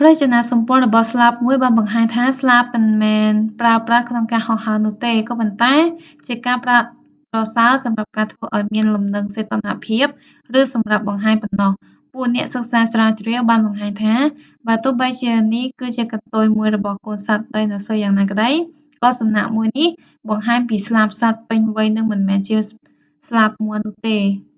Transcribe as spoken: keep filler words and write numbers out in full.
រចនាសម្ព័ន្ធរបស់ស្លាបមួយបានបង្ហាញថាស្លាបមិនមែនប្រើប្រាស់ក្នុងការហោះហើរនោះទេ ក៏ប៉ុន្តែជាការប្រើក្រសើសម្រាប់ការធ្វើឱ្យមានលំនឹងសីតុណ្ហភាព ឬសម្រាប់បង្ហាញប៉ុណ្ណោះ ពួកអ្នកសិក្សាស្រាវជ្រាវបានបង្ហាញថា បើទោះបីជានេះគឺជាកន្ទុយមួយរបស់កូនសត្វដីណូស័រយ៉ាងណាក្តី ក៏សំណាកមួយនេះបង្ហាញពីស្លាបសត្វពេញវ័យនិងមិនមែនជាស្លាបមាន់នោះទេ